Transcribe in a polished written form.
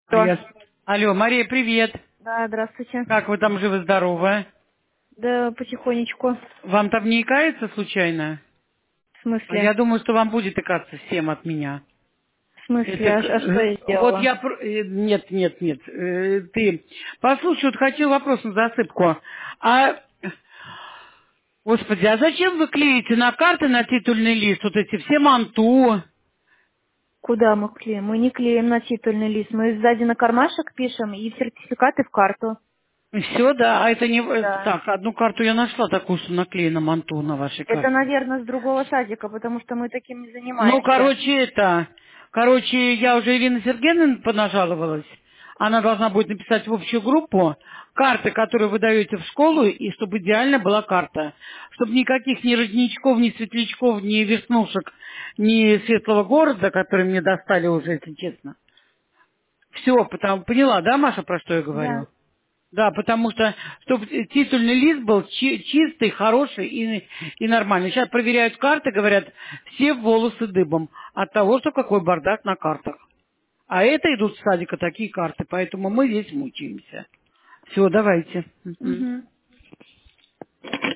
Алло. Я... Алло, Мария, привет. Да, здравствуйте. Как вы там живы-здоровы? Да, потихонечку. Вам там не икается случайно? В А я смысле? думаю, что вам будет икаться всем от меня. В смысле? Это... А что я Вот сделала? я... Нет, нет, нет. Ты... Послушай, вот хотел вопрос на засыпку. А... Господи, а зачем вы клеите на карты, на титульный лист вот эти все манту? Куда мы клеим? Мы не клеим на титульный лист. Мы сзади на кармашек пишем и сертификаты в карту. И все, да. А это не... Да. Так, одну карту я нашла такую, что наклеена манту на вашей Это, карте. наверное, с другого садика, потому что мы таким не Ну, занимаемся. короче, я уже Ирина Сергеевна понажаловалась. Она должна будет написать в общую группу карты, которые вы даете в школу, и чтобы идеально была карта. Чтобы никаких ни родничков, ни светлячков, ни веснушек, ни светлого города, которые мне достали уже, если честно. Все, потому, поняла, да, Маша, про что я говорю? Да. Да, потому что, чтобы титульный лист был чистый, хороший и нормальный. Сейчас проверяют карты, говорят, все волосы дыбом от того, что какой бардак на картах. А это идут с садика такие карты, поэтому мы здесь мучаемся. Все, давайте. Мгм. Угу.